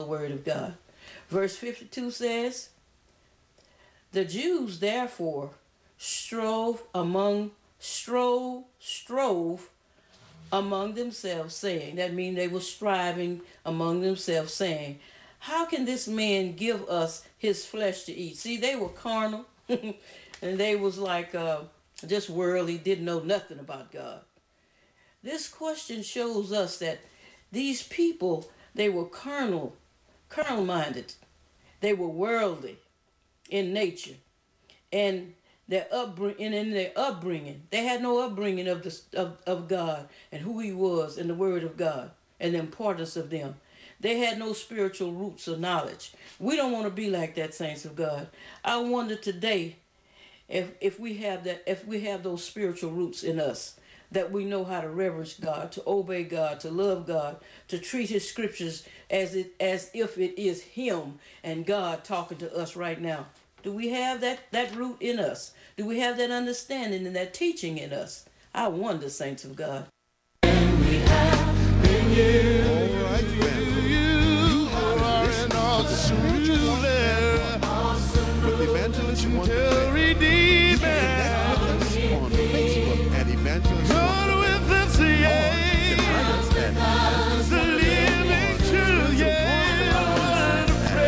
the word of God. Verse 52 says, the Jews therefore strove among themselves, saying, that means they were striving among themselves, saying, how can this man give us his flesh to eat? See, they were carnal, and they was like just worldly, didn't know nothing about God. This question shows us that these people, they were carnal minded. They were worldly in nature, and in their upbringing, they had no upbringing of God and who He was and the Word of God and the importance of them. They had no spiritual roots or knowledge. We don't want to be like that, saints of God. I wonder today if we have that, if we have those spiritual roots in us, that we know how to reverence God, to obey God, to love God, to treat His scriptures as if it is Him and God talking to us right now. Do we have that root in us? Do we have that understanding and that teaching in us? I wonder, saints of God. And we have been you. All right, family. You are an awesome ruler. With Evangelist Wonder. Redeemer. Connect with us on Facebook at Evangelist Wonder. With us, yeah. Or you can write us at the living truth, yeah.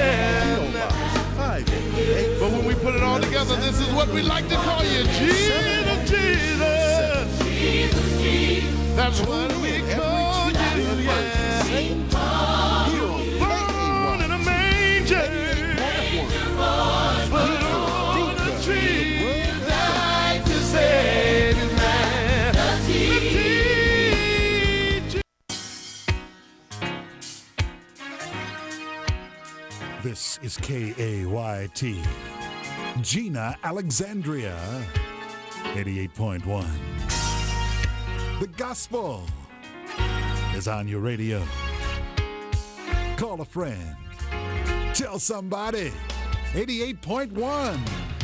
But when we put it all together, this is what we like to call you, Jesus, Jesus. Jesus, Jesus. That's what we call you, yeah. Born in a manger, but on a tree, died to save his man. This is KAYT, Gina Alexandria, 88.1. The gospel is on your radio. Call a friend. Tell somebody. 88.1.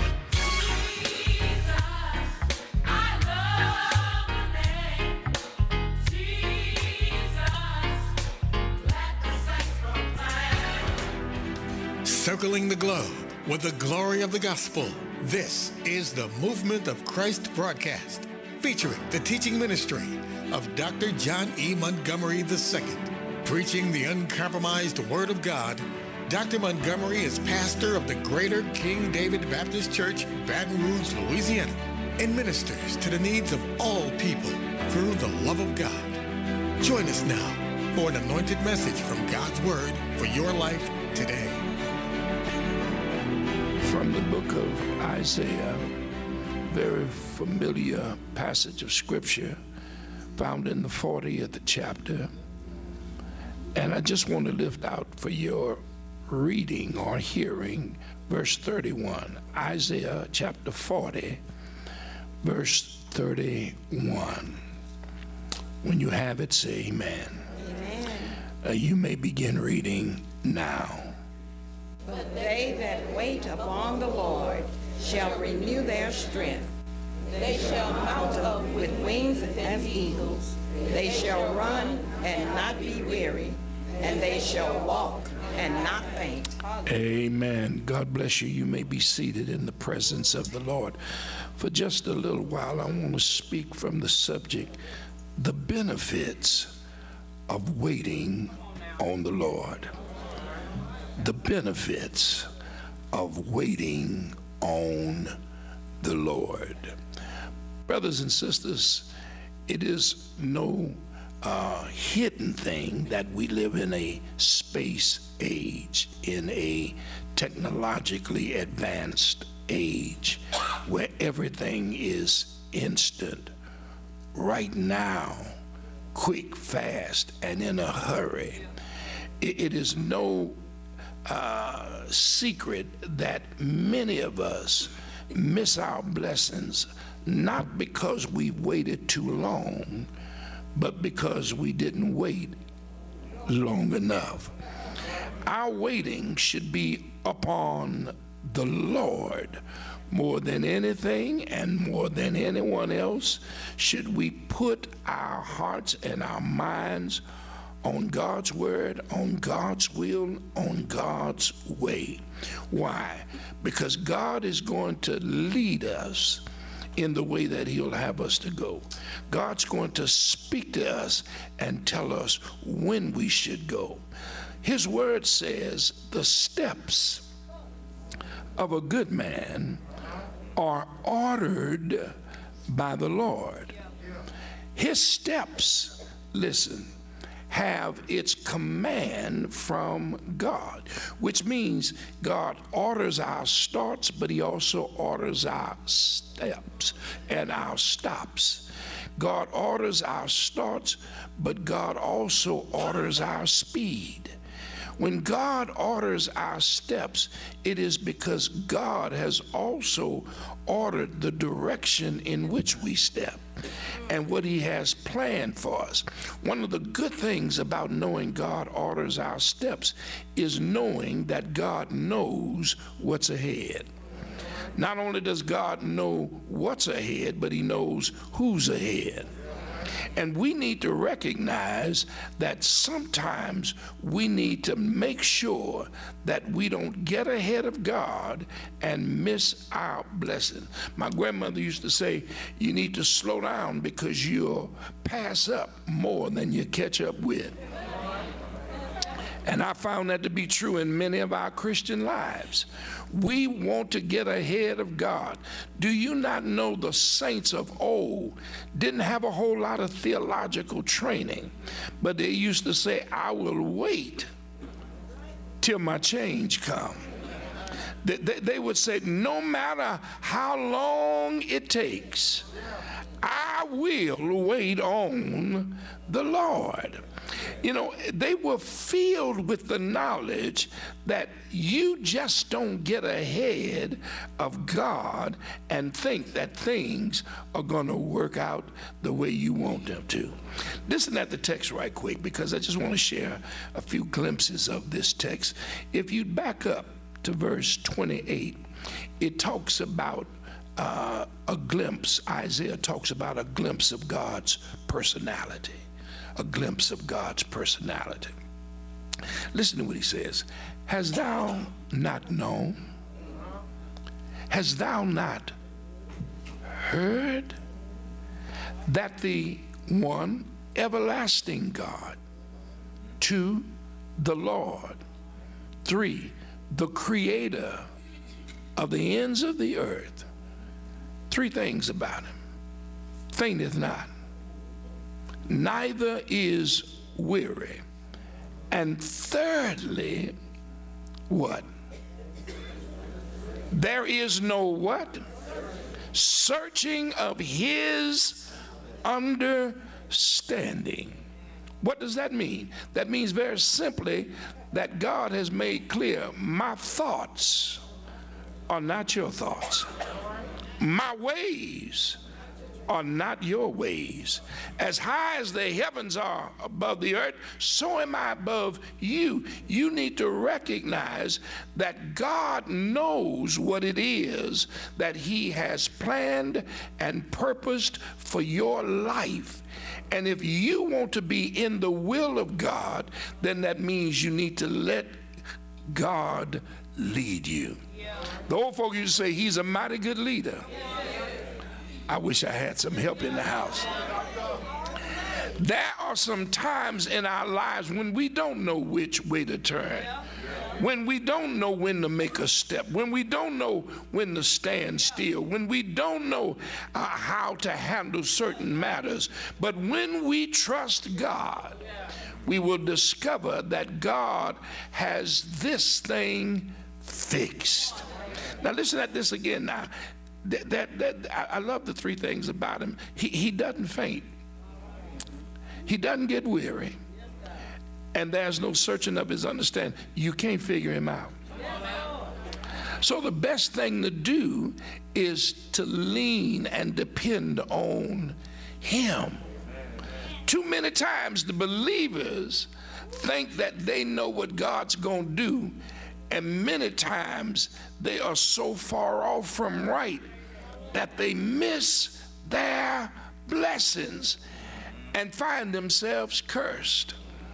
Circling the globe with the glory of the gospel. This is the Movement of Christ broadcast, featuring the teaching ministry of Dr. John E. Montgomery II. Preaching the uncompromised Word of God, Dr. Montgomery is pastor of the Greater King David Baptist Church, Baton Rouge, Louisiana, and ministers to the needs of all people through the love of God. Join us now for an anointed message from God's Word for your life today. From the book of Isaiah, very familiar passage of scripture found in the 40th chapter. And I just want to lift out for your reading or hearing verse 31. Isaiah chapter 40, verse 31. When you have it, say amen. Amen. You may begin reading now. But they that wait upon the Lord shall renew their strength. They shall mount up with wings as eagles. They shall run and not be weary, and they shall walk and not faint. Amen. God bless you. You may be seated in the presence of the Lord. For just a little while, I want to speak from the subject, the benefits of waiting on the Lord. The benefits of waiting on the Lord. Brothers and sisters, it is no hidden thing that we live in a space age, in a technologically advanced age where everything is instant, right now, quick, fast, and in a hurry. It is no secret that many of us miss our blessings, not because we waited too long, but because we didn't wait long enough. Our waiting should be upon the Lord more than anything and more than anyone else. Should we put our hearts and our minds on God's word, on God's will, on God's way. Why? Because God is going to lead us in the way that he'll have us to go. God's going to speak to us and tell us when we should go. His word says the steps of a good man are ordered by the Lord. His steps, listen, have its command from God, which means God orders our starts, but he also orders our steps and our stops. God orders our starts, but God also orders our speed. When God orders our steps, it is because God has also ordered the direction in which we step and what he has planned for us. One of the good things about knowing God orders our steps is knowing that God knows what's ahead. Not only does God know what's ahead, but he knows who's ahead. And we need to recognize that sometimes we need to make sure that we don't get ahead of God and miss our blessing. My grandmother used to say, you need to slow down because you'll pass up more than you catch up with. And I found that to be true in many of our Christian lives. We want to get ahead of God. Do you not know the saints of old didn't have a whole lot of theological training, but they used to say, I will wait till my change come. They would say, no matter how long it takes, I will wait on the Lord. You know, they were filled with the knowledge that you just don't get ahead of God and think that things are going to work out the way you want them to. Listen at the text right quick, because I just want to share a few glimpses of this text. If you back up to verse 28, it talks about a glimpse. Isaiah talks about a glimpse of God's personality. A glimpse of God's personality. Listen to what he says. Hast thou not known? Hast thou not heard that the one everlasting God, 2, the Lord, 3, the creator of the ends of the earth, 3 things about him: fainteth not, neither is weary. And thirdly, what? There is no what? Searching of his understanding. What does that mean? That means very simply that God has made clear, my thoughts are not your thoughts. My ways are not your ways. As high as the heavens are above the earth, so am I above you. You need to recognize that God knows what it is that he has planned and purposed for your life. And if you want to be in the will of God, then that means you need to let God lead you. The old folk used to say, he's a mighty good leader. I wish I had some help in the house. There are some times in our lives when we don't know which way to turn, when we don't know when to make a step, when we don't know when to stand still, when we don't know how to handle certain matters. But when we trust God, we will discover that God has this thing fixed. Now listen at this again now. I love the 3 things about him. He doesn't faint. He doesn't get weary. And there's no searching of his understanding. You can't figure him out. So the best thing to do is to lean and depend on him. Too many times the believers think that they know what God's going to do, and many times they are so far off from right that they miss their blessings and find themselves cursed.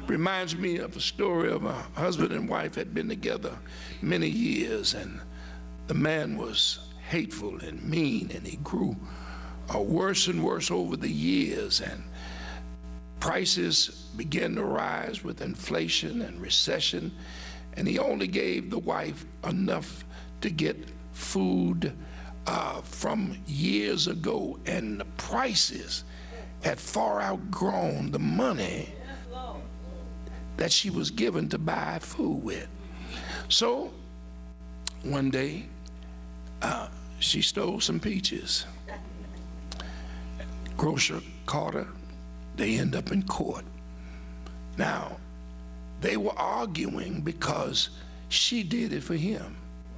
Reminds me of a story of a husband and wife had been together many years, and the man was hateful and mean, and he grew worse and worse over the years, and prices began to rise with inflation and recession, and he only gave the wife enough to get food from years ago, and the prices had far outgrown the money that she was given to buy food with. So one day she stole some peaches. Grocer caught her. They end up in court. Now, they were arguing because she did it for him,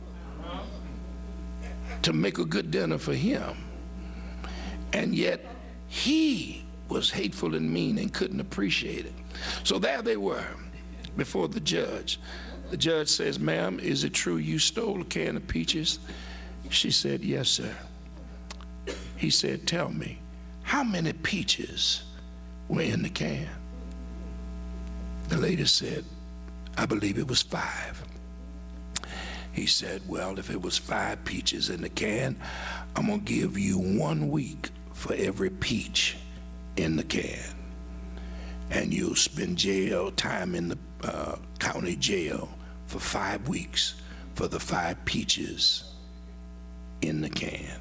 to make a good dinner for him, and yet he was hateful and mean and couldn't appreciate it. So there they were before the judge. The judge says, "Ma'am, is it true you stole a can of peaches?" She said, "Yes, sir." He said, "Tell me, how many peaches were in the can?" The lady said, "I believe it was 5. He said, "Well, if it was 5 peaches in the can, I'm gonna give you 1 week for every peach in the can, and you'll spend jail time in the county jail for 5 weeks for the 5 peaches in the can."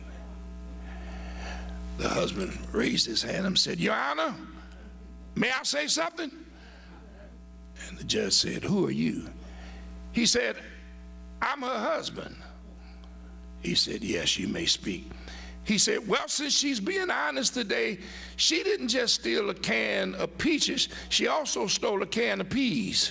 The husband raised his hand and said, "Your Honor, may I say something?" And the judge said, "Who are you?" He said, "I'm her husband." He said, "Yes, you may speak." He said, "Well, since she's being honest today, she didn't just steal a can of peaches, she also stole a can of peas."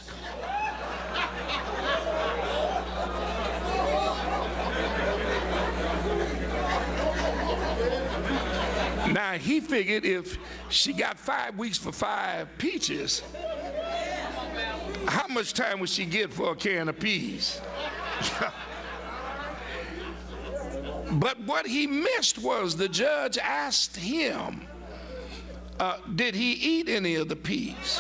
Now, he figured if she got 5 weeks for 5 peaches, how much time would she get for a can of peas? But what he missed was the judge asked him, did he eat any of the peas?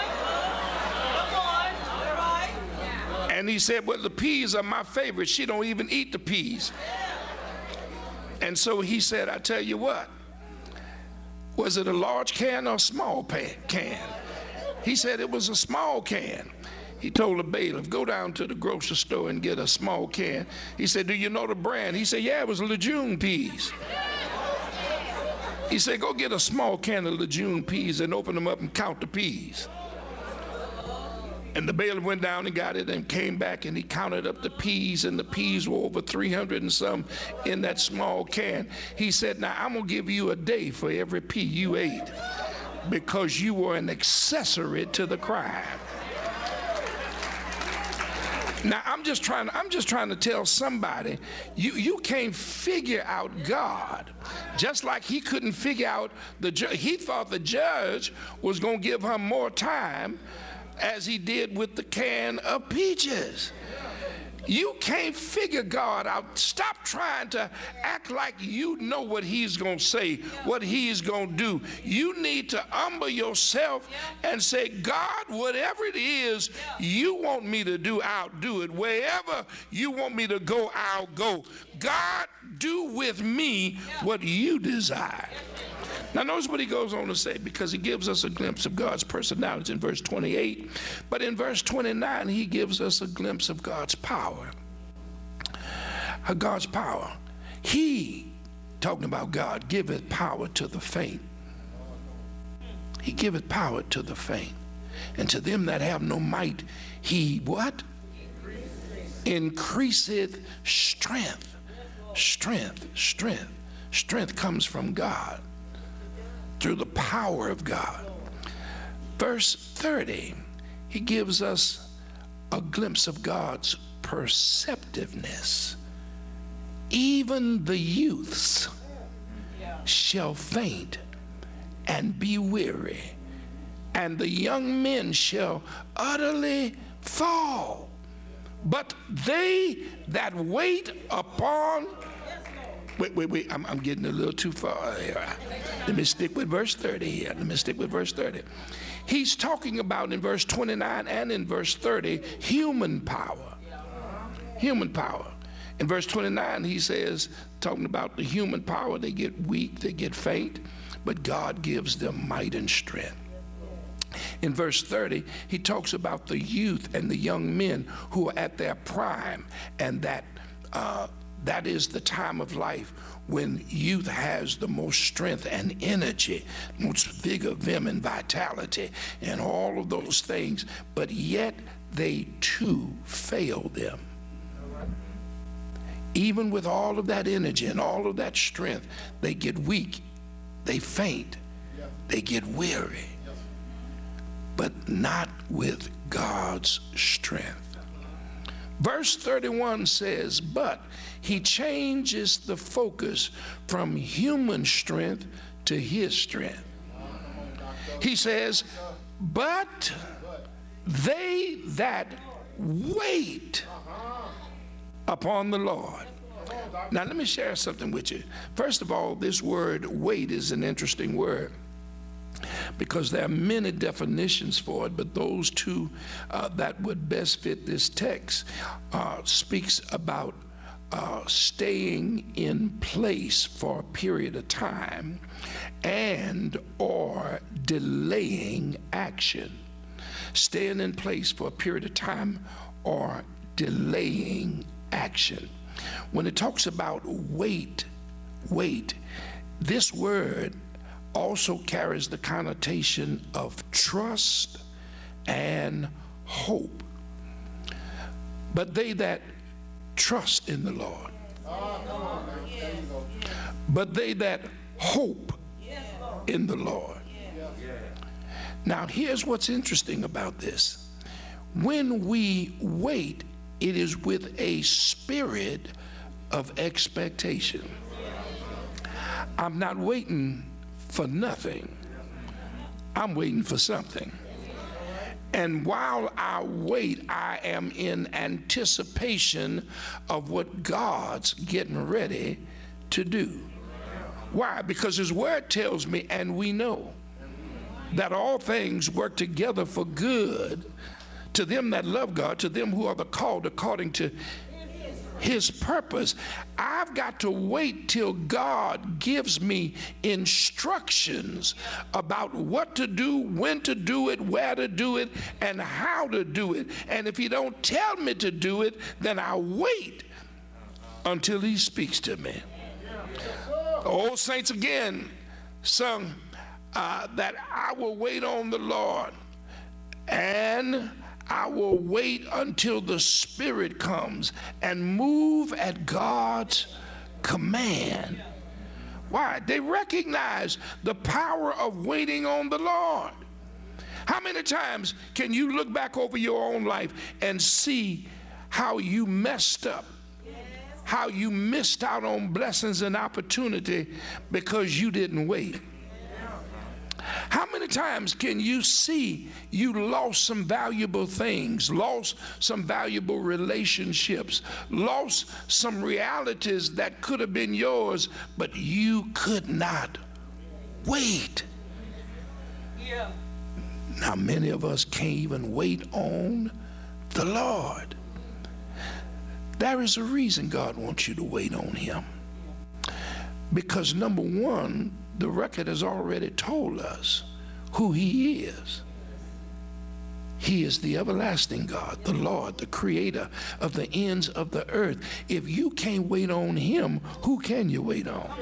And he said, "Well, the peas are my favorite. She don't even eat the peas." And so he said, "I tell you what, was it a large can or a small can?" He said it was a small can. He told the bailiff, "Go down to the grocery store and get a small can." He said, "Do you know the brand?" He said, "Yeah, it was Lejeune peas." He said, "Go get a small can of Lejeune peas and open them up and count the peas." And the bailiff went down and got it and came back, and he counted up the peas, and the peas were over 300 and some in that small can. He said, "Now I'm gonna give you a day for every pea you ate, because you were an accessory to the crime." Now I'm just trying to tell somebody, you can't figure out God, just like he couldn't figure out the judge. He thought the judge was going to give her more time, as he did with the can of peaches. You can't figure God out. Stop trying to act like you know what he's going to say, what he's going to do. You need to humble yourself and say, "God, whatever it is you want me to do, I'll do it. Wherever you want me to go, I'll go. God, do with me what you desire." Now notice what he goes on to say, because he gives us a glimpse of God's personality in verse 28. But in verse 29, he gives us a glimpse of God's power. God's power. He, talking about God, giveth power to the faint. He giveth power to the faint. And to them that have no might, he what? Increaseth strength. Strength, strength. Strength comes from God, through the power of God. Verse 30, he gives us a glimpse of God's perceptiveness. Even the youths shall faint and be weary, and the young men shall utterly fall. But they that wait upon Wait. I'm getting a little too far here. Let me stick with verse 30 here. He's talking about in verse 29 and in verse 30 human power. Human power. In verse 29 he says, talking about the human power, they get weak, they get faint, but God gives them might and strength. In verse 30, he talks about the youth and the young men who are at their prime, and that is the time of life when youth has the most strength and energy, most vigor, vim, and vitality, and all of those things, but yet they too fail them. Even with all of that energy and all of that strength, they get weak, they faint, they get weary, but not with God's strength. Verse 31 says, but he changes the focus from human strength to his strength. He says, but they that wait upon the Lord. Now let me share something with you. First of all, this word wait is an interesting word, because there are many definitions for it, but those two that would best fit this text speaks about staying in place for a period of time and or delaying action. Staying in place for a period of time or delaying action. When it talks about wait, this word also carries the connotation of trust and hope. But they that trust in the Lord, but they that hope in the Lord. Now here's what's interesting about this. When we wait, it is with a spirit of expectation. I'm not waiting for nothing. I'm waiting for something. And while I wait, I am in anticipation of what God's getting ready to do. Why? Because his word tells me, and we know, that all things work together for good to them that love God, to them who are the called according to his purpose. I've got to wait till God gives me instructions about what to do, when to do it, where to do it, and how to do it. And if he don't tell me to do it, then I'll wait until he speaks to me. The old saints again sung that I will wait on the Lord, and I will wait until the Spirit comes and move at God's command. Why? They recognize the power of waiting on the Lord. How many times can you look back over your own life and see how you messed up, how you missed out on blessings and opportunity because you didn't wait? How many times can you see you lost some valuable things, lost some valuable relationships, lost some realities that could have been yours, but you could not wait? Yeah. Now, many of us can't even wait on the Lord. There is a reason God wants you to wait on him. Because number one, the record has already told us who he is. He is the everlasting God, the Lord, the creator of the ends of the earth. If you can't wait on him, who can you wait on?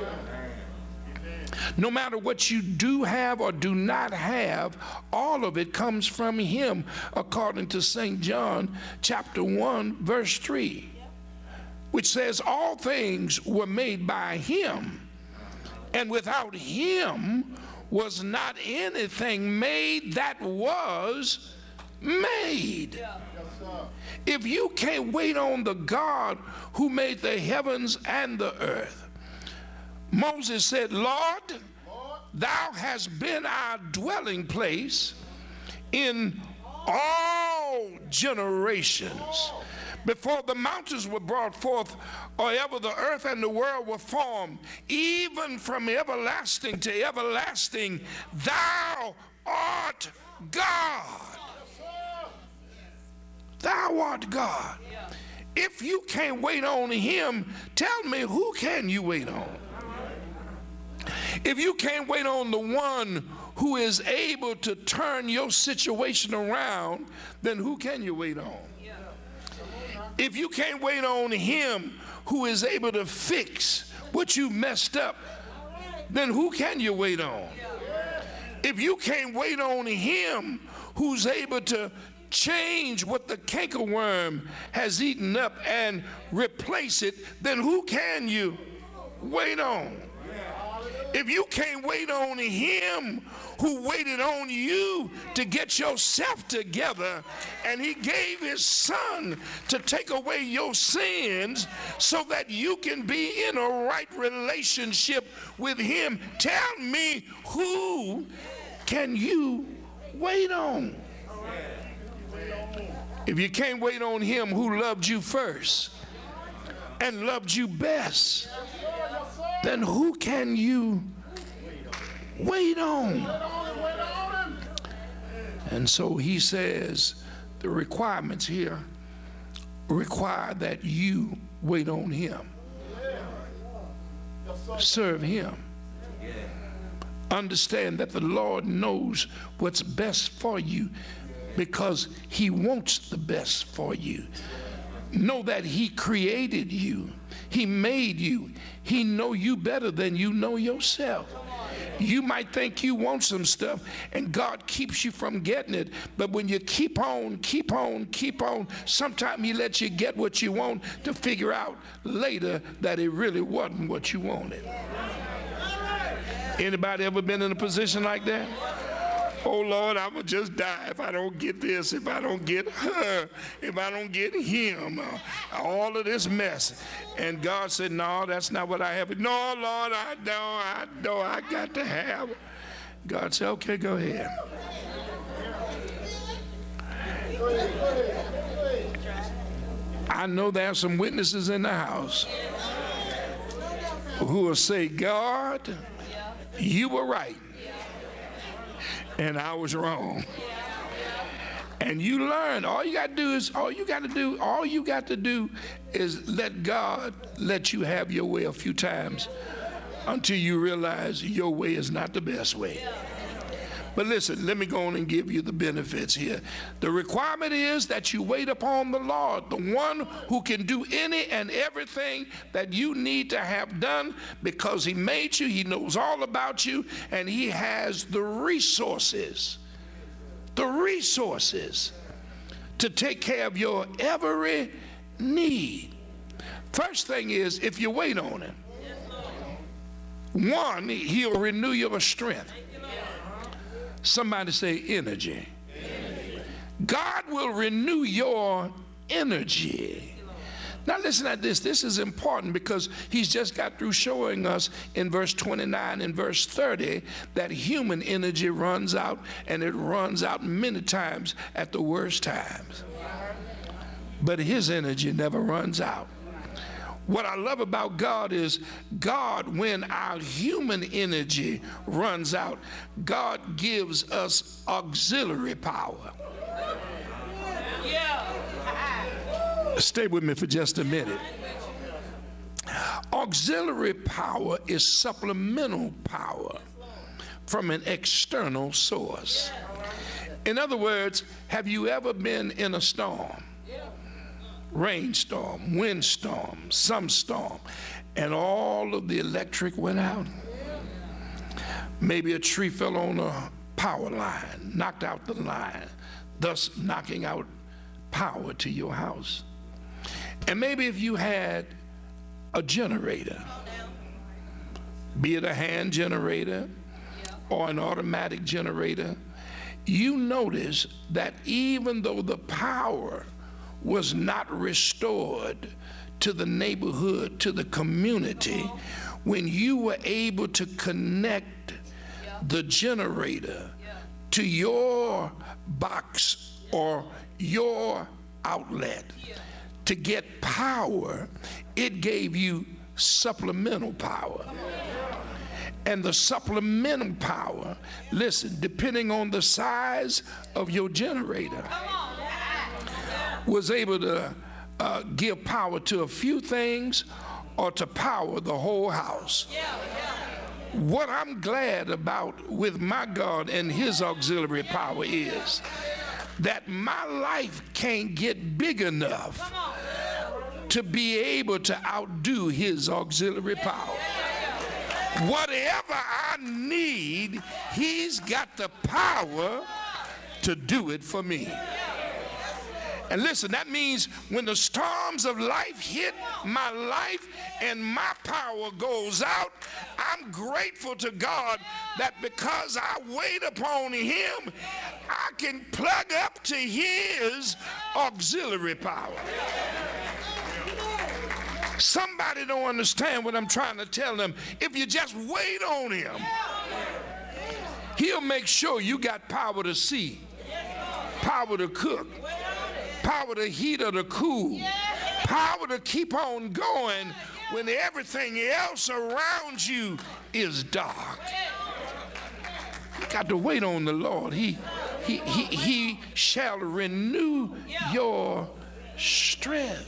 No matter what you do have or do not have, all of it comes from him, according to St. John chapter 1, verse 3, which says all things were made by him, and without him was not anything made that was made. If you can't wait on the God who made the heavens and the earth, Moses said, Lord, thou hast been our dwelling place in all generations. before the mountains were brought forth, or ever the earth and the world were formed, even from everlasting to everlasting, thou art God. Thou art God. If you can't wait on him, tell me, who can you wait on? If you can't wait on the one who is able to turn your situation around, then who can you wait on? If you can't wait on him who is able to fix what you messed up, then who can you wait on? If you can't wait on him who's able to change what the cankerworm has eaten up and replace it, then who can you wait on? If you can't wait on him who waited on you to get yourself together, and he gave his son to take away your sins so that you can be in a right relationship with him, tell me, who can you wait on? If you can't wait on him who loved you first and loved you best, then who can you wait on? And so he says the requirements here require that you wait on him. Serve him. Understand that the Lord knows what's best for you because he wants the best for you. Know that he created you. He made you. He knows you better than you know yourself. You might think you want some stuff and God keeps you from getting it, but when you keep on, sometimes he lets you get what you want to figure out later that it really wasn't what you wanted. Anybody ever been in a position like that? Oh Lord, I'm gonna just die if I don't get this, if I don't get her, if I don't get him, all of this mess. And God said, no, that's not what I have. No, Lord, I know, I got to have it. God said, okay, go ahead. I know there are some witnesses in the house who will say, God, you were right and I was wrong. And you learn. All you got to do is let God let you have your way a few times until you realize your way is not the best way. But listen, let me go on and give you the benefits here. The requirement is that you wait upon the Lord, the one who can do any and everything that you need to have done, because he made you, he knows all about you, and he has the resources to take care of your every need. First thing is, if you wait on him, one, he'll renew your strength. Somebody say energy. God will renew your energy. Now listen at this. This is important because he's just got through showing us in verse 29 and verse 30 that human energy runs out, and it runs out many times at the worst times. But his energy never runs out. What I love about God is God, when our human energy runs out, God gives us auxiliary power. Stay with me for just a minute. Auxiliary power is supplemental power from an external source. In other words, have you ever been in a storm? Rainstorm, windstorm, some storm, and all of the electric went out. Maybe a tree fell on a power line, knocked out the line, thus knocking out power to your house. And maybe if you had a generator, be it a hand generator or an automatic generator, you notice that even though the power was not restored to the neighborhood, to the community, when you were able to connect the generator to your box or your outlet, to get power, it gave you supplemental power. And the supplemental power, listen, depending on the size of your generator, was able to give power to a few things or to power the whole house. What I'm glad about with my God and his auxiliary power is that my life can't get big enough to be able to outdo his auxiliary power. Whatever I need, he's got the power to do it for me. And listen, that means when the storms of life hit my life and my power goes out, I'm grateful to God that because I wait upon him, I can plug up to his auxiliary power. Somebody don't understand what I'm trying to tell them. If you just wait on him, he'll make sure you got power to see, power to cook, power to heat or to cool, power to keep on going when everything else around you is dark. You got to wait on the Lord. He shall renew your strength.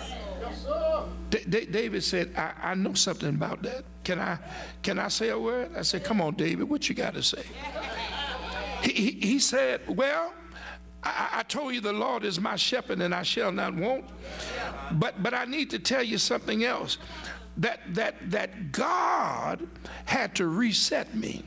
David said, I know something about that. Can I say a word? I said, come on, David, what you got to say? He said, well, I told you the Lord is my shepherd and I shall not want. But I need to tell you something else. That God had to reset me.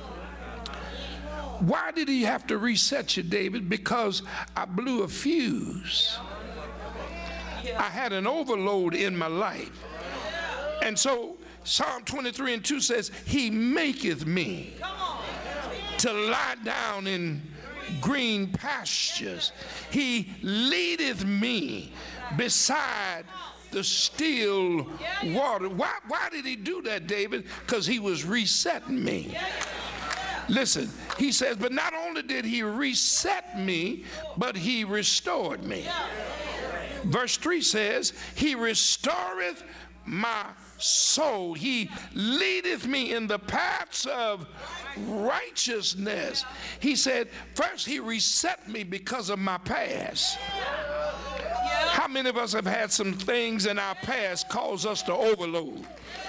Why did he have to reset you, David? Because I blew a fuse. I had an overload in my life. And so Psalm 23:2 says, he maketh me to lie down in green pastures. He leadeth me beside the still water. Why did he do that, David? Because he was resetting me. Listen, he says, but not only did he reset me, but he restored me. Verse 3 says, he restoreth my soul. He leadeth me in the paths of righteousness. He said, first he reset me because of my past. How many of us have had some things in our past cause us to overload?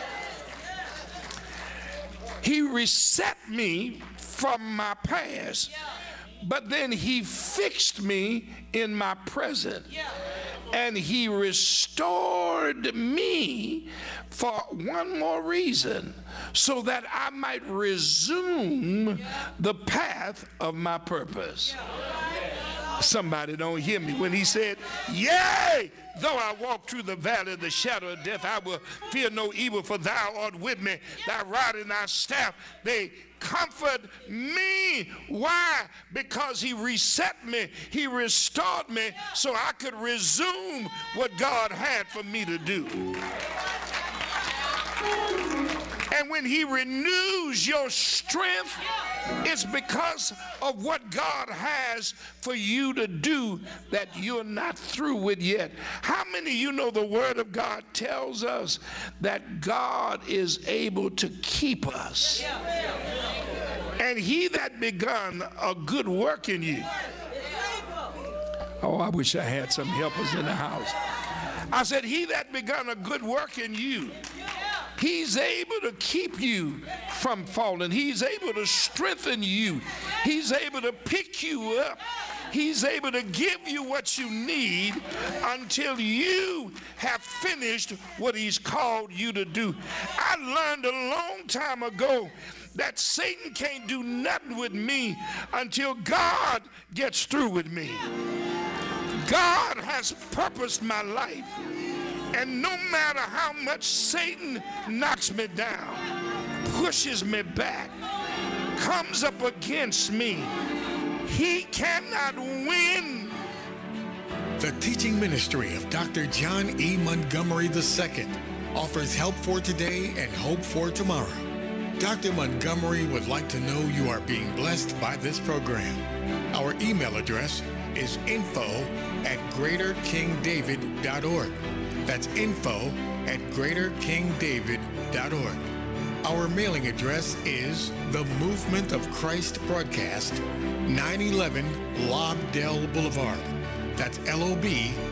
He reset me from my past, but then he fixed me in my present. And he restored me for one more reason, so that I might resume the path of my purpose. Somebody don't hear me when he said, yea, though I walk through the valley of the shadow of death, I will fear no evil, for thou art with me. Thy rod and thy staff, they comfort me. Why? Because he reset me, he restored me, so I could resume what God had for me to do. And when he renews your strength, it's because of what God has for you to do that you're not through with yet. How many of you know the Word of God tells us that God is able to keep us? And he that begun a good work in you. Oh, I wish I had some helpers in the house. I said, he that begun a good work in you, he's able to keep you from falling. He's able to strengthen you. He's able to pick you up. He's able to give you what you need until you have finished what he's called you to do. I learned a long time ago that Satan can't do nothing with me until God gets through with me. God has purposed my life. And no matter how much Satan knocks me down, pushes me back, comes up against me, he cannot win. The teaching ministry of Dr. John E. Montgomery II offers help for today and hope for tomorrow. Dr. Montgomery would like to know you are being blessed by this program. Our email address is info info@greaterkingdavid.org. That's info@greaterkingdavid.org. Our mailing address is The Movement of Christ Broadcast, 911 Lobdell Boulevard. That's LOB